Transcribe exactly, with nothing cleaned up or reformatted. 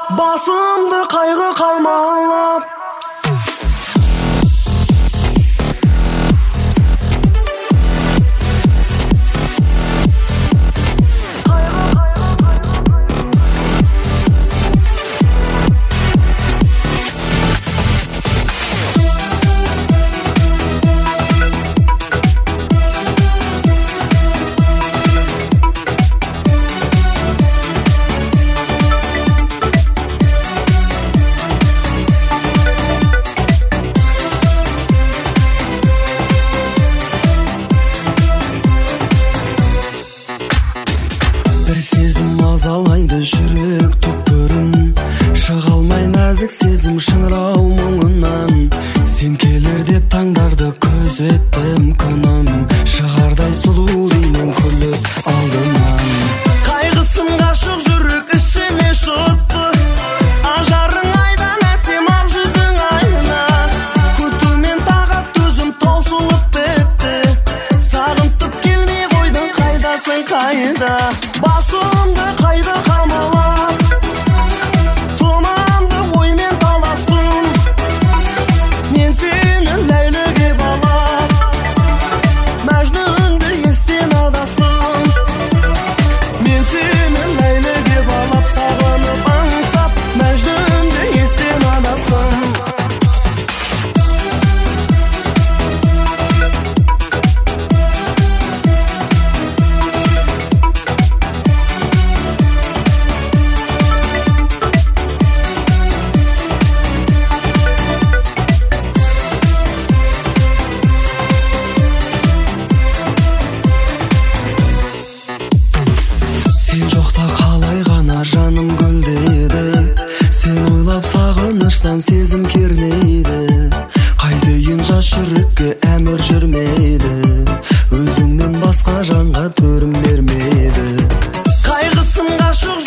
басымды қайғы қалмалап. Бір сезім мазалайды жүрек түкпірін, шыға алмай нәзік сезім шыңырау мұңынан. Сен келер деп таңдарды көзеттім күнім, шығардай сұлу деймін күліп алдымнан. Қайғысын ғашық жүрек ішіне шықты, ажарың айдан әсем ақ жүзің айна. Күтумен тағат төзім таусылып бітті, сағынтып келмей қойдың қайдасың қайда. Басымды қайда қамалап, тұманды оймен таластым, мен сені ләйліге балап, мәжнүнді естен адастым. Мен сені ләйліге балап, сағынып аңсап, мәжнүнді естен адастым. Сен жоқта қалай ғана жаным гүлдейді, сен ойлап сағыныштан сезім кернейді. Қайтейін жас жүрекке әмір жүрмейді, өзіңнен басқа жанға төрім бермейді. Қайғысын ғашық